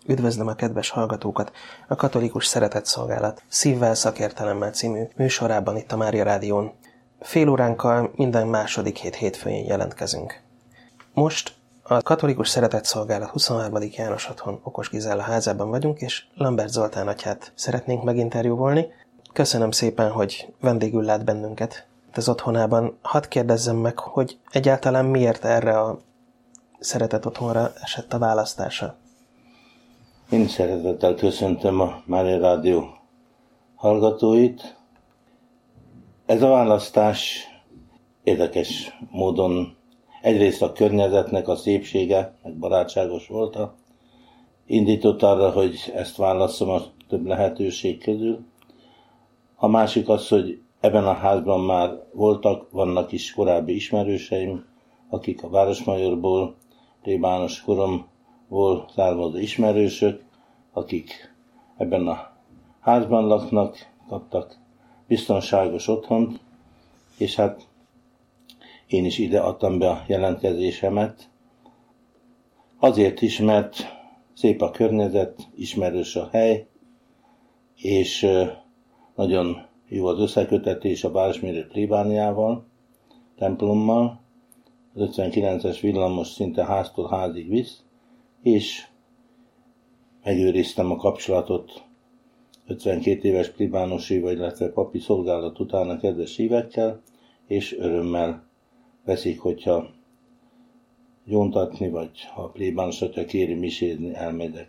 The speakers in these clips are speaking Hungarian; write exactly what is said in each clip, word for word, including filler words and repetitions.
Üdvözlöm a kedves hallgatókat! A Katolikus Szeretetszolgálat Szívvel, Szakértelemmel című műsorában itt a Mária Rádión. Fél óránkkal minden második hét hétfőjén jelentkezünk. Most a Katolikus Szeretetszolgálat huszonharmadik János Otthon Okos Gizella házában vagyunk, és Lambert Zoltán atyát szeretnénk meginterjúvolni. Köszönöm szépen, hogy vendégül lát bennünket az otthonában. Hadd kérdezzem meg, hogy egyáltalán miért erre a Szeretet Otthonra esett a választása? Én szeretettel köszöntöm a Mária Rádió hallgatóit. Ez a választás érdekes módon egyrészt a környezetnek a szépsége, meg barátságos volt, indított arra, hogy ezt válasszom a több lehetőség közül. A másik az, hogy ebben a házban már voltak, vannak is korábbi ismerőseim, akik a Városmajorból, plébános koromból származó ismerősök, akik ebben a házban laknak, kaptak biztonságos otthont, és hát én is ide adtam be a jelentkezésemet. Azért is, mert szép a környezet, ismerős a hely, és nagyon jó az összekötetés a Városmajori plébániával, templommal. Az ötvenkilences villamos szinte háztól házig visz, és megőriztem a kapcsolatot ötvenkét éves plébánosi, illetve papi szolgálat után a kedves hívekkel, és örömmel veszik, hogyha gyóntatni, vagy ha a plébános atya kéri misézni, elmegyek.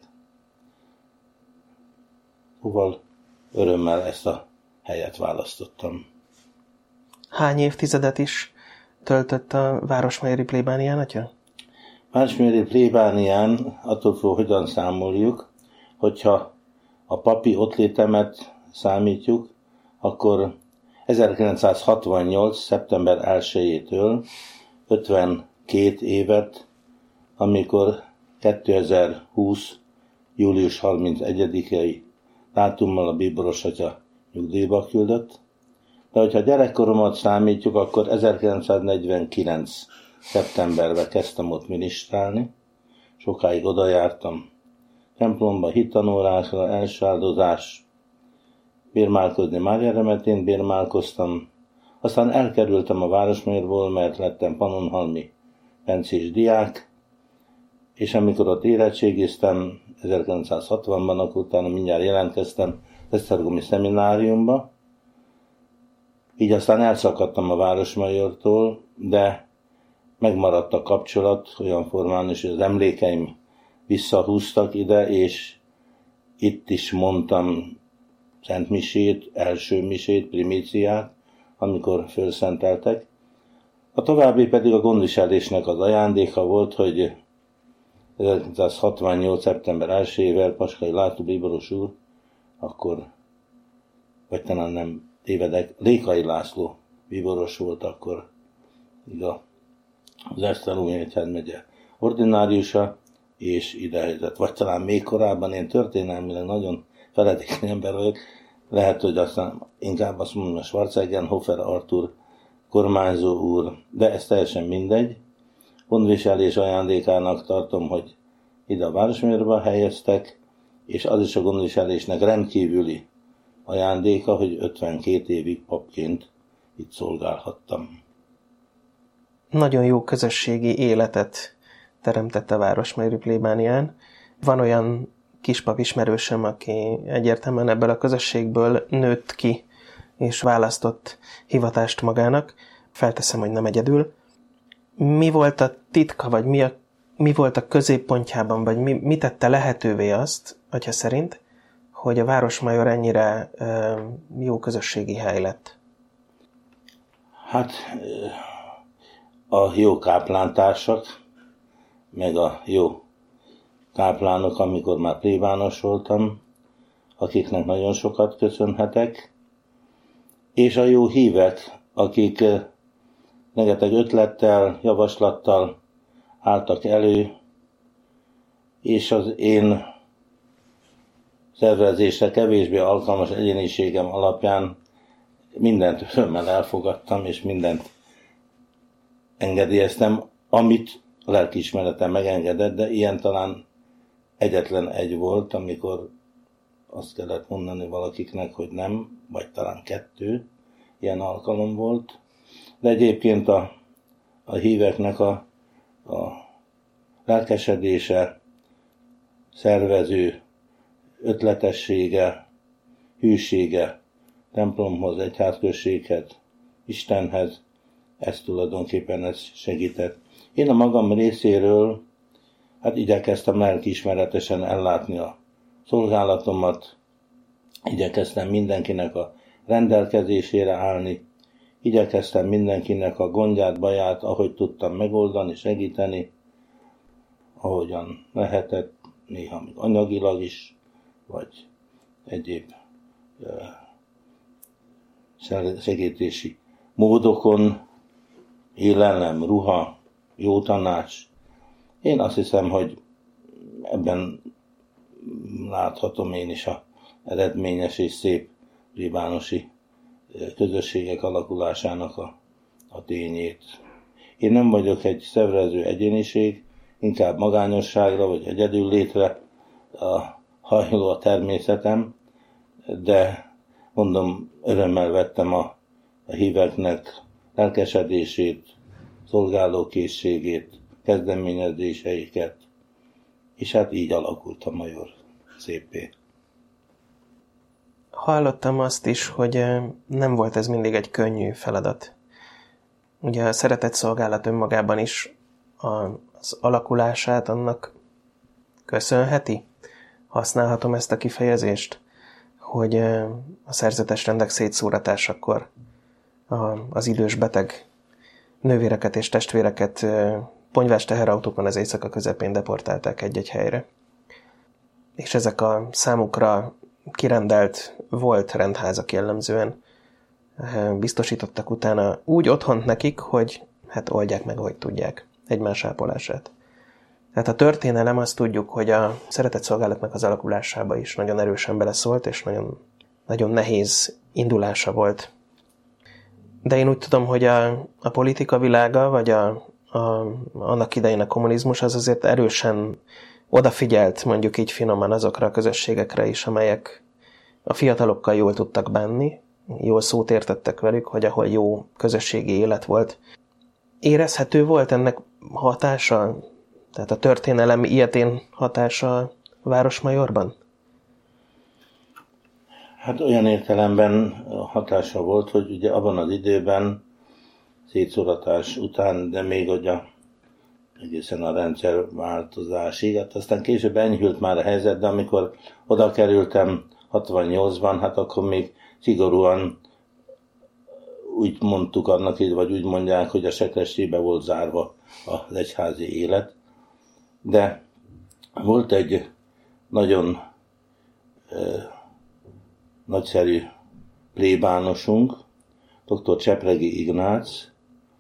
Szóval örömmel ezt a helyet választottam. Hány évtizedet is töltött a Városmajori plébánián, atya? Városmajori plébánián, attól függ, hogyan számoljuk, hogyha a papi ottlétemet számítjuk, akkor ezerkilencszázhatvannyolc. szeptember elsejétől ötvenkét évet, amikor kétezer-húsz. július harmincegyedikei dátummal a bíboros atya nyugdíjba küldött. De hogyha gyerekkoromat számítjuk, akkor ezerkilencszáznegyvenkilenc. szeptemberben kezdtem ott minisztrálni. Sokáig oda jártam templomba, hittanórásra, első áldozás, bérmálkozni Mária Remetén, bérmálkoztam. Aztán elkerültem a Városmajorból, mert lettem pannonhalmi bencés diák, és amikor ott érettségiztem, ezerkilencszázhatvanban, akkor utána mindjárt jelentkeztem Esztergomi szemináriumba. Így aztán elszakadtam a Városmajortól, de megmaradt a kapcsolat olyan formán is, hogy az emlékeim visszahúztak ide, és itt is mondtam Szent Misét, első misét, primíciát, amikor fölszenteltek. A további pedig a gondviselésnek az ajándéka volt, hogy ezerkilencszázhatvannyolc. szeptember elsejével Paskai László bíboros úr, akkor, vagy talán nem tévedek, Lékai László bíboros volt akkor, igaz, az Esztergomi egyházmegye ordináriusa, és ide helyezett. Vagy talán még korábban, én történelmileg nagyon feledékeny ember vagyok, lehet, hogy aztán inkább azt mondom, a Schwarzenegger Artur kormányzó úr, de ez teljesen mindegy. Gondviselés ajándékának tartom, hogy ide a Városmajorba helyeztek, és az is a gondviselésnek rendkívüli ajándéka, hogy ötvenkét évig papként itt szolgálhattam. Nagyon jó közösségi életet teremtett a Városmajori plébánián. Van olyan kispap ismerősöm, aki egyértelműen ebből a közösségből nőtt ki, és választott hivatást magának. Felteszem, hogy nem egyedül. Mi volt a titka, vagy mi, a, mi volt a középpontjában, vagy mi, mi tette lehetővé azt, atya szerint, hogy a Városmajor ennyire ö, jó közösségi hely lett? Hát a jó káplántársak, meg a jó káplánok, amikor már plébános voltam, akiknek nagyon sokat köszönhetek, és a jó hívek, akik rengeteg ötlettel, javaslattal álltak elő, és az én szervezésre kevésbé alkalmas egyéniségem alapján mindent örömmel elfogadtam, és mindent engedélyeztem, amit a lelkiismeretem megengedett, de ilyen talán egyetlen egy volt, amikor azt kellett mondani valakiknek, hogy nem, vagy talán kettő ilyen alkalom volt. De egyébként a, a híveknek a, a lelkesedése, szervező ötletessége, hűsége templomhoz, egyházközséghez, Istenhez, ez tulajdonképpen ez segített. Én a magam részéről hát igyekeztem lelkiismeretesen ellátni a szolgálatomat, igyekeztem mindenkinek a rendelkezésére állni, igyekeztem mindenkinek a gondját, baját, ahogy tudtam megoldani, segíteni, ahogyan lehetett, néha még anyagilag is, vagy egyéb segítési módokon, élelem, ruha, jó tanács. Én azt hiszem, hogy ebben láthatom én is a eredményes és szép plébánosi közösségek alakulásának a, a tényét. Én nem vagyok egy szervező egyéniség, inkább magányosságra vagy egyedül létre a hajló a természetem, de mondom, örömmel vettem a, a híveknek lelkesedését, szolgálókészségét, kezdeményezéseiket, és hát így alakult a Major szépé. Hallottam azt is, hogy nem volt ez mindig egy könnyű feladat. Ugye a szeretett szolgálat önmagában is az alakulását annak köszönheti? Használhatom ezt a kifejezést, hogy a szerzetes rendek szétszóratásakor az idős beteg nővéreket és testvéreket ponyvás teherautókon az éjszaka közepén deportálták egy-egy helyre. És ezek a számukra kirendelt volt rendházak jellemzően biztosítottak utána úgy otthont nekik, hogy hát oldják meg, hogy tudják egymás ápolását. Tehát a történelem, azt tudjuk, hogy a szeretett szolgálatnak az alakulásába is nagyon erősen beleszólt, és nagyon, nagyon nehéz indulása volt. De én úgy tudom, hogy a, a politika világa, vagy a, a, annak idején a kommunizmus az azért erősen odafigyelt, mondjuk így finoman, azokra a közösségekre is, amelyek a fiatalokkal jól tudtak bánni, jól szót értettek velük, hogy ahol jó közösségi élet volt. Érezhető volt ennek hatása, tehát a történelem ilyetén hatása a Városmajorban? Hát olyan értelemben hatása volt, hogy ugye abban az időben szétszóratás után, de még ugye egészen a rendszerváltozásig, hát aztán később enyhült már a helyzet, de amikor oda kerültem hatvannyolcban, hát akkor még szigorúan úgy mondtuk annak, vagy úgy mondják, hogy a sekrestyébe volt zárva az egyházi élet. De volt egy nagyon eh, nagyszerű plébánosunk, dr. Csepregi Ignác,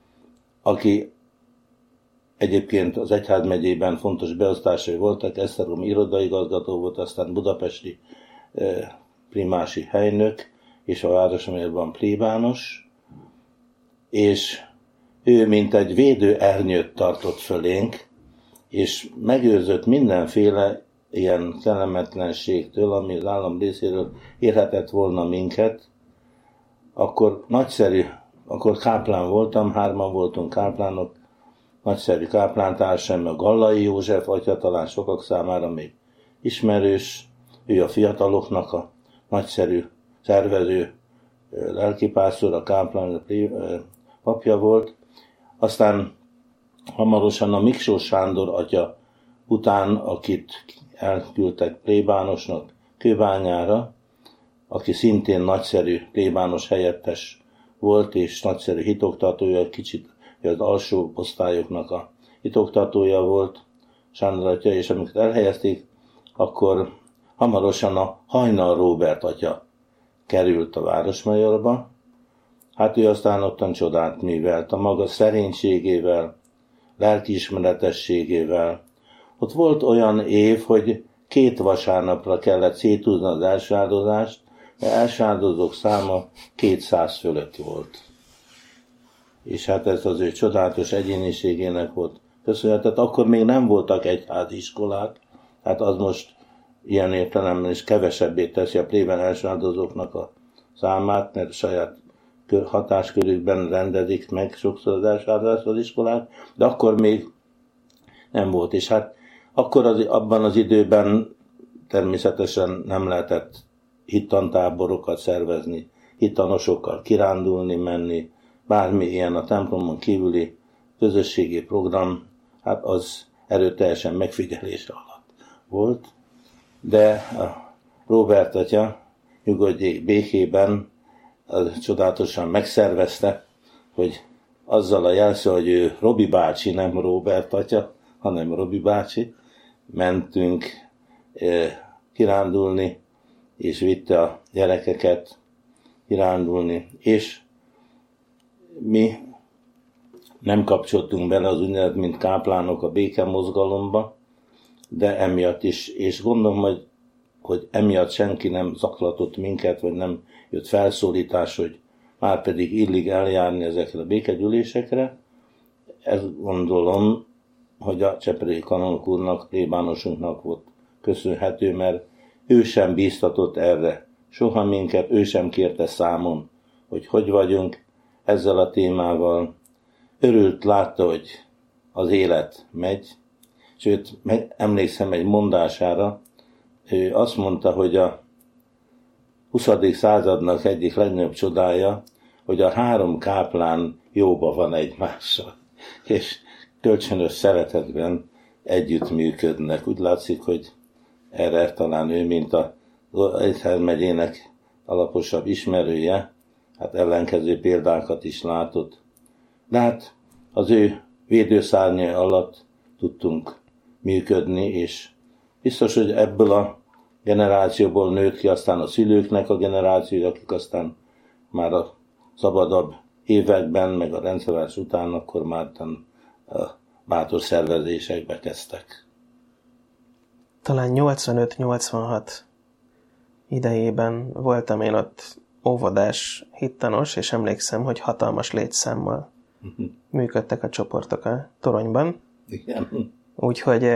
aki egyébként az egyházmegyében fontos beosztásai voltak, Esztergom irodaigazgató volt, aztán budapesti eh, primási helynök, és a Városmajorban plébános, és ő mint egy védőernyőt tartott fölénk, és megőrzött mindenféle ilyen kellemetlenségtől, ami az állam részéről érhetett volna minket. Akkor nagyszerű, akkor káplán voltam, hárman voltunk káplánok, nagyszerű káplántársam, a Gallai József atya, talán sokak számára még ismerős, ő a fiataloknak a nagyszerű szervező lelkipásztor, a káplán papja volt. Aztán hamarosan a Miksó Sándor atya után, akit elküldtek plébánosnak Kőbányára, aki szintén nagyszerű plébános helyettes volt, és nagyszerű hitoktatója, kicsit az alsó osztályoknak a hitoktatója volt Sándor atya, és amikor elhelyezték, akkor hamarosan a Hajnal Róbert atya került a Városmajorba. Hát ő aztán ottan csodát művelt a maga szerénységével, lelkiismeretességével. Ott volt olyan év, hogy két vasárnapra kellett széthúzni az elsáldozást, mert elsáldozók száma kétszáz fölött volt. És hát ez az ő csodálatos egyéniségének volt köszönhetett. Akkor még nem voltak egyháziskolák, hát az most ilyen értelemben is kevesebbé teszi a plében első áldozóknak a számát, mert saját hatáskörükben rendezik meg sokszor az első áldozás az iskolák, de akkor még nem volt. És hát akkor az, abban az időben természetesen nem lehetett hittantáborokat szervezni, hittanosokkal kirándulni, menni, bármi ilyen a templomon kívüli közösségi program, hát az erőteljesen megfigyelése alatt volt. De a Róbert atya nyugodjék békében az csodálatosan megszervezte, hogy azzal a jelszó, hogy ő Robi bácsi, nem Róbert atya, hanem Robi bácsi, mentünk eh, kirándulni, és vitte a gyerekeket kirándulni, és mi nem kapcsoltunk bele az úgynevezett, mint káplánok a béke mozgalomba, de emiatt is, és gondolom, hogy, hogy emiatt senki nem zaklatott minket, vagy nem jött felszólítás, hogy már pedig illik eljárni ezekre a békegyűlésekre. Ezt gondolom, hogy a Csepregi kanonok úrnak, plébánosunknak volt köszönhető, mert ő sem bíztatott erre soha minket, ő sem kérte számon, hogy hogy vagyunk ezzel a témával. Örült, látta, hogy az élet megy, sőt, meg emlékszem egy mondására, ő azt mondta, hogy a huszadik századnak egyik legnagyobb csodája, hogy a három káplán jóba van egymással, és kölcsönös szeretetben együttműködnek. Úgy látszik, hogy erre talán ő, mint a Egyház megyének alaposabb ismerője, hát ellenkező példákat is látott. De hát az ő védőszárnya alatt tudtunk működni, és biztos, hogy ebből a generációból nőtt ki aztán a szülőknek a generáció, akik aztán már a szabadabb években, meg a rendszerváltás után, akkor már a bátor szervezésekbe kezdtek. Talán nyolcvanöt nyolcvanhat idejében voltam én ott óvodás hittanos, és emlékszem, hogy hatalmas létszámmal uh-huh. működtek a csoportok a toronyban. Igen. Úgyhogy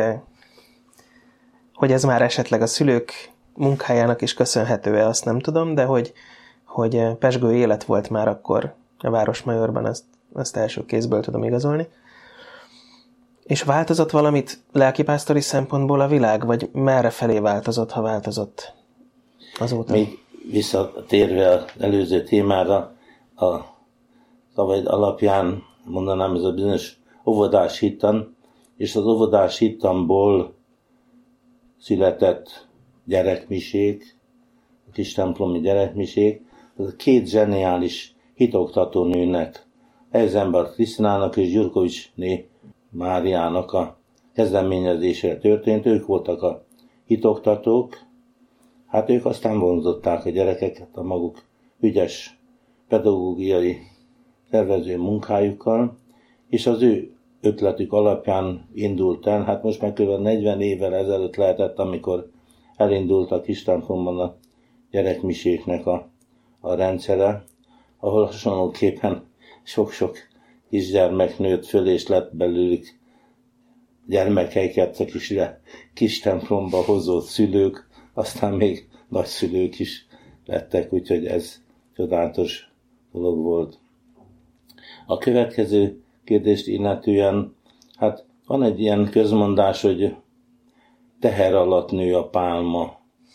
hogy ez már esetleg a szülők munkájának is köszönhető-e, azt nem tudom, de hogy, hogy pezsgő élet volt már akkor a Városmajorban, ezt, ezt első kézből tudom igazolni. És változott valamit lelkipásztori szempontból a világ, vagy merre felé változott, ha változott azóta? Még visszatérve az előző témára, a szavaid alapján mondanám, ez a bizonyos óvodás hittan, és az óvodás hittamból született gyerekmisék, a kis templomi gyerekmisék, az a két zseniális hitoktató nőnek, Eisenbart Krisztinának és Gyurkovicsné Máriának a kezdeményezésére történt. Ők voltak a hitoktatók, hát ők aztán vonzották a gyerekeket a maguk ügyes pedagógiai szervező munkájukkal, és az ő ötletük alapján indult el, hát most már kb. negyven évvel ezelőtt lehetett, amikor elindult a kis templomban a gyerekmiséknek a, a rendszere, ahol hasonlóképpen sok-sok kisgyermek nőtt föl, és lett belőlük gyermekeiket a kis, kis templomba hozott szülők, aztán még nagyszülők is lettek, úgyhogy ez csodálatos dolog volt. A következő kérdést illetően, hát van egy ilyen közmondás, hogy teher alatt nő a pálma.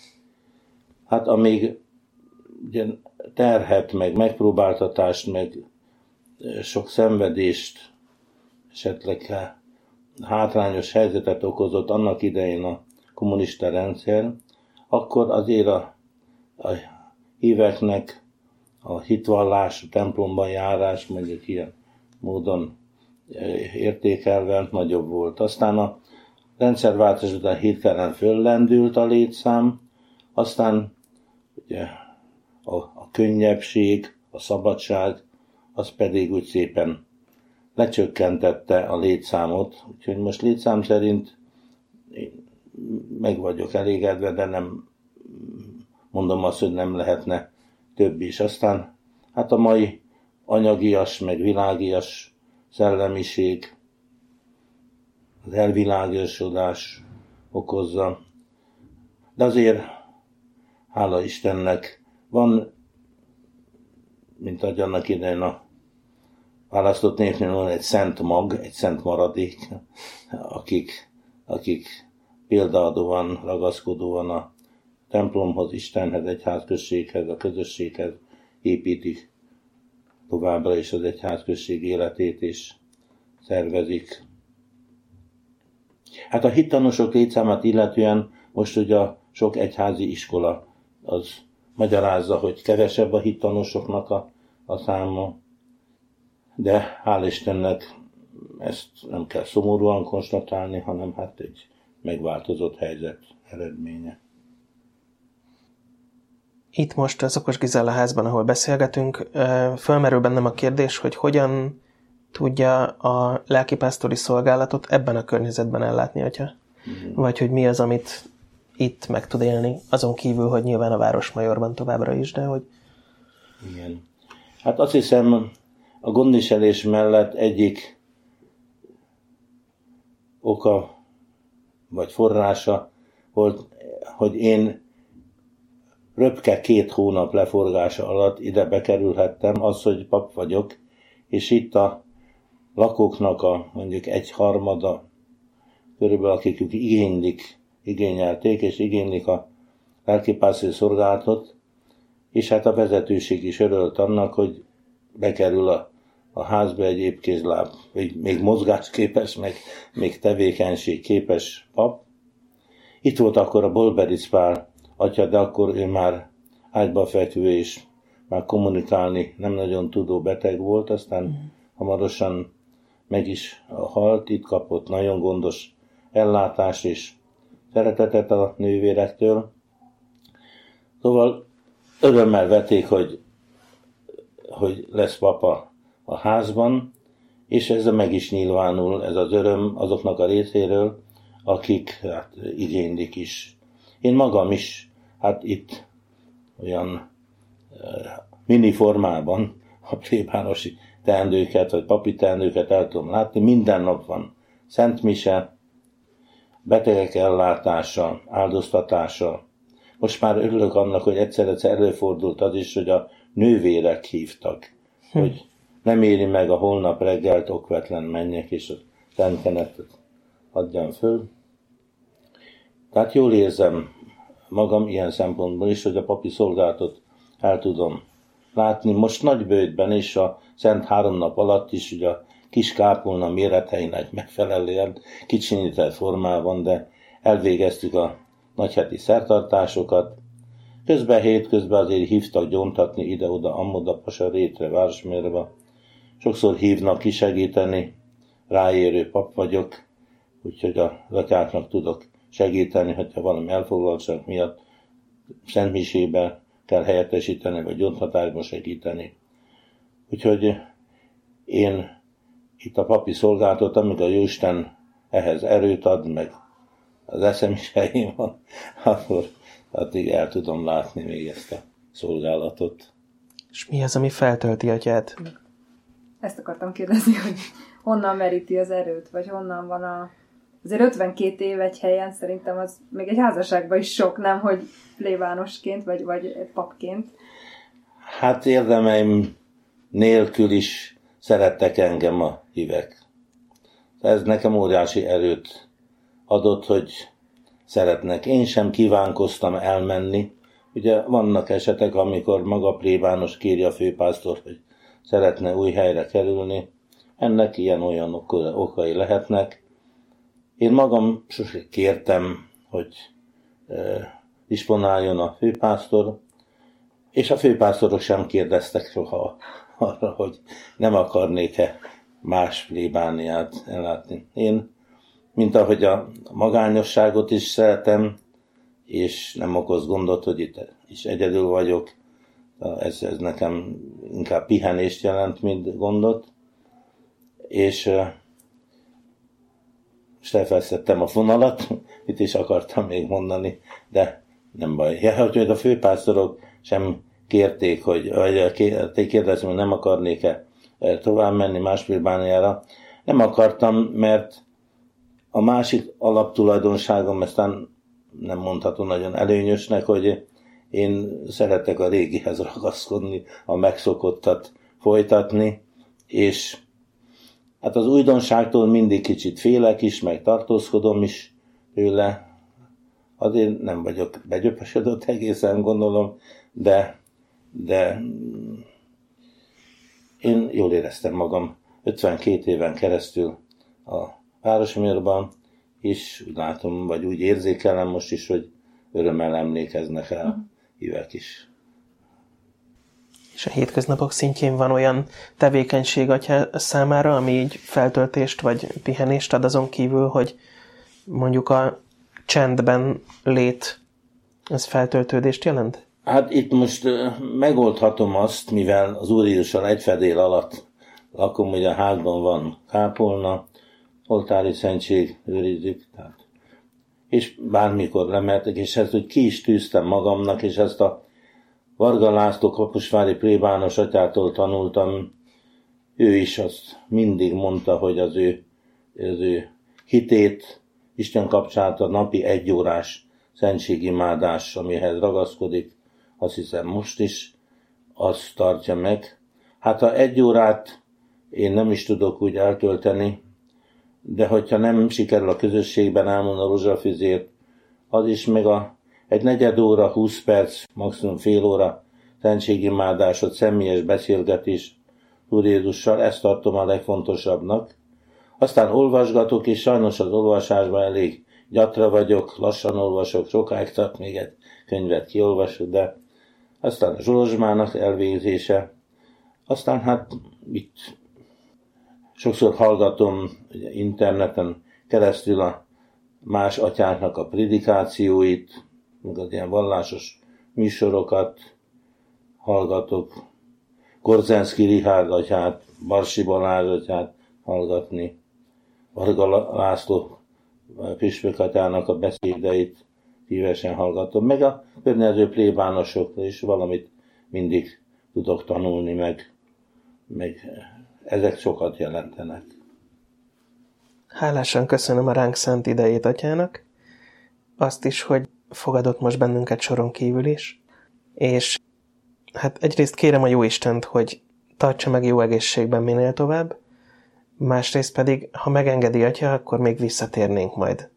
Hát amíg ugye terhet, meg megpróbáltatást, meg sok szenvedést, esetleg hátrányos helyzetet okozott annak idején a kommunista rendszer, akkor azért a, a híveknek a hitvallás, a templomban járás, mondjuk ilyen módon értékelve nagyobb volt. Aztán a rendszerváltás után hirtelen föllendült a létszám, aztán ugye a, a könnyebbség, a szabadság, az pedig úgy szépen lecsökkentette a létszámot, úgyhogy most létszám szerint meg vagyok elégedve, de nem mondom azt, hogy nem lehetne több is. Aztán hát a mai anyagias, meg világias szellemiség, az elvilágosodás okozza. De azért, hála Istennek, van, mint ahogy annak idején a választott népnél van egy szent mag, egy szent maradék, akik, akik példaadóan, ragaszkodóan a templomhoz, Istenhez, egyházközséghez, a közösséghez építik továbbra is az egyházközség életét is szervezik. Hát a hittanosok létszámát illetően most ugye a sok egyházi iskola az magyarázza, hogy kevesebb a hittanosoknak a, a száma, de hál' Istennek ezt nem kell szomorúan konstatálni, hanem hát egy megváltozott helyzet eredménye. Itt most az Okos Gizella házban, ahol beszélgetünk, fölmerül bennem a kérdés, hogy hogyan tudja a lelkipásztori szolgálatot ebben a környezetben ellátni, atya? Mm. Vagy hogy mi az, amit itt meg tud élni, azon kívül, hogy nyilván a Városmajorban továbbra is, de hogy... Igen. Hát azt hiszem, a gondviselés mellett egyik oka vagy forrása volt, hogy én röpke két hónap leforgása alatt ide bekerülhettem, az, hogy pap vagyok, és itt a lakóknak a mondjuk egy harmada, körülbelül akik igénylik, igényelték, és igénylik a lelkipásztori szolgálatot, és hát a vezetőség is örült annak, hogy bekerül a, a házba egy épkézláb, még mozgásképes, meg még tevékenységképes pap. Itt volt akkor a Bolberic Pál atya, de akkor ő már ágyba fekvő és már kommunikálni nem nagyon tudó beteg volt, aztán mm. hamarosan meg is halt, itt kapott nagyon gondos ellátást és szeretetet a nővérektől. Szóval örömmel vették, hogy, hogy lesz papa a házban, és ez meg is nyilvánul, ez az öröm azoknak a részéről, akik hát, igénylik is. Én magam is, hát itt olyan e, mini formában a plébánosi teendőket, vagy papi teendőket el tudom látni, minden nap van Szent Mise, betegek ellátása, áldoztatása. Most már örülök annak, hogy egyszer-egyszer előfordult az is, hogy a nővérek hívtak, hm. hogy nem éri meg a holnap reggelt okvetlen menjek, és a szentkenetet adjam föl. Tehát jól érzem magam ilyen szempontból is, hogy a papi szolgálatot el tudom látni. Most Nagyböjtben is a Szent Három Nap alatt is, ugye a kis kápolna méreteinek megfelelően kicsinyített formában, de elvégeztük a nagyheti szertartásokat. Közben hétközben azért hívtak gyóntatni ide-oda, amoda, Pasarétre, Városmajorba. Sokszor hívnak kisegíteni, ráérő pap vagyok, úgyhogy a lakáknak tudok segíteni, hogyha valami elfoglaltság miatt szentmisébe kell helyettesíteni, vagy gyóntatásba segíteni. Úgyhogy én itt a papi szolgálatot, amíg a Jóisten ehhez erőt ad, meg az eszem is helyén van, akkor addig el tudom látni még ezt a szolgálatot. És mi az, ami feltölti atyát? Ezt akartam kérdezni, hogy honnan meríti az erőt, vagy honnan van a... Azért ötvenkét év egy helyen szerintem az még egy házasságban is sok, nem, hogy plébánosként, vagy, vagy papként. Hát érdemeim nélkül is szerettek engem a hívek. Ez nekem óriási erőt adott, hogy szeretnek. Én sem kívánkoztam elmenni. Ugye vannak esetek, amikor maga plébános kéri a főpásztor, hogy szeretne új helyre kerülni. Ennek ilyen-olyan okai lehetnek. Én magam sosem kértem, hogy e, disponáljon a főpásztor, és a főpásztorok sem kérdeztek soha arra, hogy nem akarnék-e más plébániát ellátni. Én, mint ahogy a magányosságot is szeretem, és nem okoz gondot, hogy itt is egyedül vagyok, ez, ez nekem inkább pihenést jelent, mint gondot, és és elfelszettem a fonalat, itt is akartam még mondani, de nem baj. Ja, hogy a főpásztorok sem kérték, hogy, vagy kérdeztem, hogy nem akarnék-e tovább menni más plébániára. Nem akartam, mert A másik alaptulajdonságom, aztán nem mondható nagyon előnyösnek, hogy én szeretek a régihez ragaszkodni, a megszokottat folytatni, és hát az újdonságtól mindig kicsit félek is, meg tartózkodom is tőle. Azért nem vagyok begyöpösödött egészen, gondolom, de, de én jól éreztem magam ötvenkét éven keresztül a Városmajorban, és úgy látom, vagy úgy érzékelem most is, hogy örömmel emlékeznek el hívek is. És a hétköznapok szintjén van olyan tevékenység atya számára, ami így feltöltést vagy pihenést ad azon kívül, hogy mondjuk a csendben lét, ez feltöltődést jelent? Hát itt most megoldhatom azt, mivel az Úr Jézussal egy fedél alatt lakom, hogy a házban van kápolna, oltári szentség őrizik, tehát, és bármikor lemeltek, és ezt úgy ki is tűztem magamnak, és ezt a Varga László kaposvári plébános atyától tanultam. Ő is azt mindig mondta, hogy az ő, az ő hitét, Isten kapcsolat a napi egyórás szentségimádás, amihez ragaszkodik, azt hiszem most is, azt tartja meg. Hát ha egy órát én nem is tudok úgy eltölteni, de hogyha nem sikerül a közösségben elmondani a rózsafüzért, az is meg a, egy negyed óra, húsz perc, maximum fél óra szentségimádásot, személyes beszélgetés Úr Jézussal, ezt tartom a legfontosabbnak. Aztán olvasgatok, és sajnos az olvasásban elég gyatra vagyok, lassan olvasok, sokáig tart még egy könyvet kiolvasok, de aztán a zsolozsmának elvégzése, aztán hát itt sokszor hallgatom ugye, interneten keresztül a más atyáknak a predikációit, meg az ilyen vallásos műsorokat hallgatok, Korzenszki Richárd atyát, Barsi Balázs atyát hallgatni, Varga László püspök atyának a beszédeit szívesen hallgatom, meg a környező plébánosokra is valamit mindig tudok tanulni, meg, meg ezek sokat jelentenek. Hálásan köszönöm a ránk szánt idejét atyának, azt is, hogy fogadott most bennünket soron kívül is, és hát egyrészt kérem a Jóistent, hogy tartsa meg jó egészségben minél tovább, másrészt pedig, ha megengedi atya, akkor még visszatérnénk majd.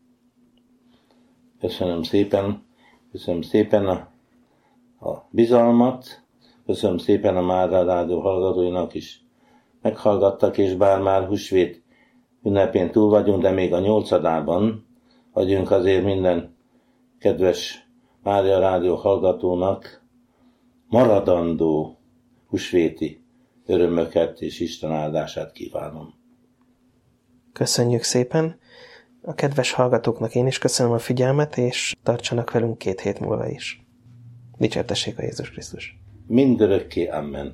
Köszönöm szépen, köszönöm szépen a, a bizalmat, köszönöm szépen a Mária Rádió hallgatóinak is meghallgattak, és bár már húsvét ünnepén túl vagyunk, de még a nyolcadában adjunk azért minden kedves Mária Rádió hallgatónak maradandó húsvéti örömöket és Isten áldását kívánom. Köszönjük szépen! A kedves hallgatóknak én is köszönöm a figyelmet, és tartsanak velünk két hét múlva is. Dicsértessék a Jézus Krisztus! Mindörökké, amen!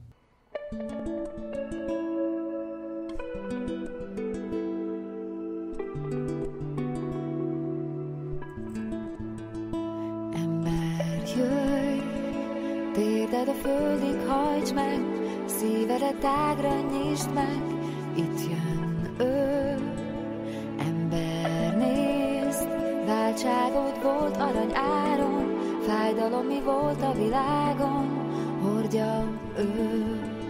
Ember, jöjj, térded a földig hajts meg, szívedet tágra nyisd meg, itt jön ő. Ember, nézd, váltságod volt arany áron, fájdalom mi volt a világon, hordja ő.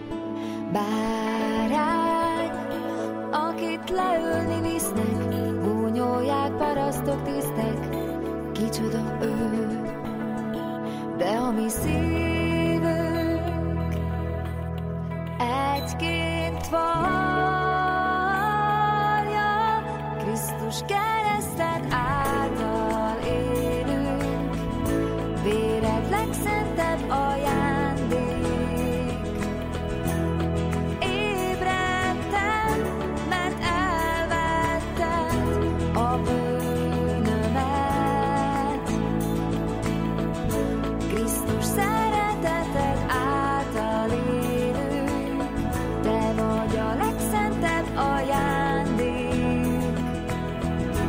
Bárány, akit leölni visznek, gúnyolják parasztok, tisztek, kicsoda ő. De a mi szívünk egyként vallja, Krisztus kereszten által élünk, véred legszentebb ajándék. Ébredtem, mert elvetted a bűnömet, Krisztus szereteted által élünk, te vagy a legszentebb ajándék.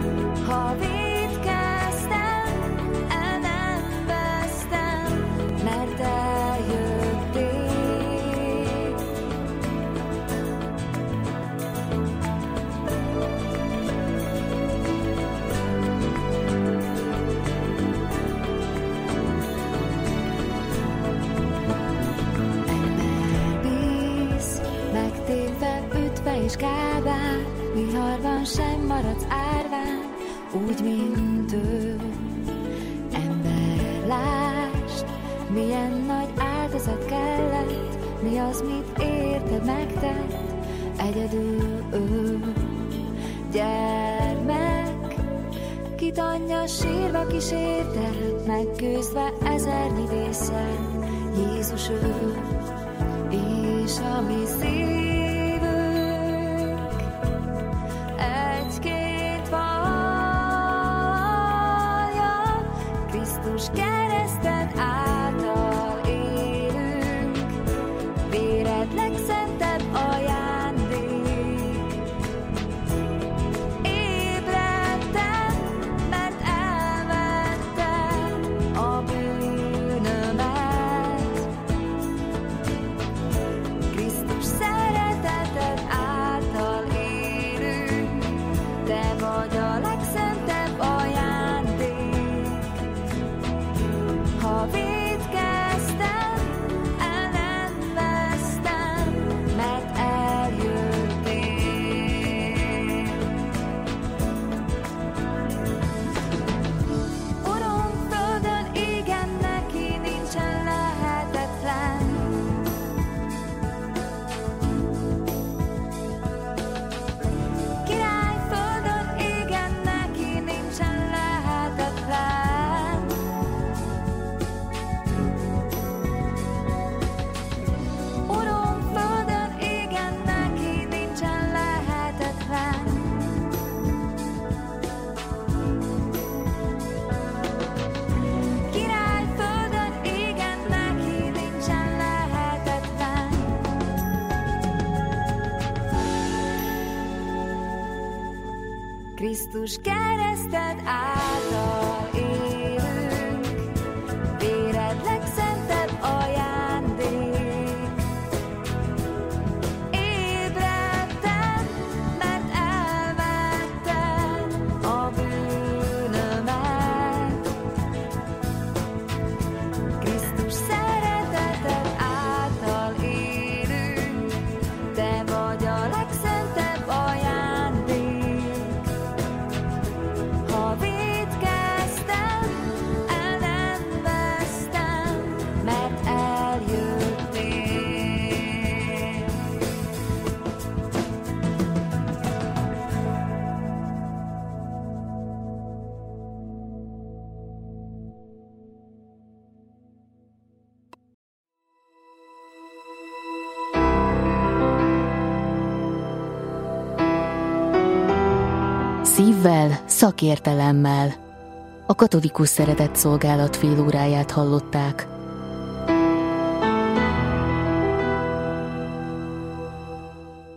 és kábár, viharban sem maradsz árván, úgy, mint ő. Ember, lásd, milyen nagy áldozat kellett, mi az, mit érted megtett, egyedül ő. Gyermek, kit anyja sírva kísérte, megküzdve ezernyi vésszel, Jézus ő, és a mi szívünk egy-két vallja, Krisztus kereszten által élünk, véred legszentebb ajándék. Ébredtem, mert elvettem a bűnömet, Krisztus szereteted által élünk, te vagy a legszentebb ajándék. Ha vétkeztem, el nem vesztem, mert eljöttél. Uram, földön, égen, neki nincsen lehetetlen. Király, földön, égen, neki nincsen lehetetlen. Uram, földön, égen, neki nincsen lehetetlen. Király, földön, égen, neki nincsen lehetetlen. Krisztus kereszted által élünk, véred legszentebb ajándék. Ébredtem, mert elvettem a bűnömet, Krisztus szereteted által élünk, te vagy a legszentebb ajándék. Ha vétkeztem, el nem vesztem, mert eljöttél. Szívvel, szakértelemmel. A Katolikus Szeretett Szolgálat félóráját hallották.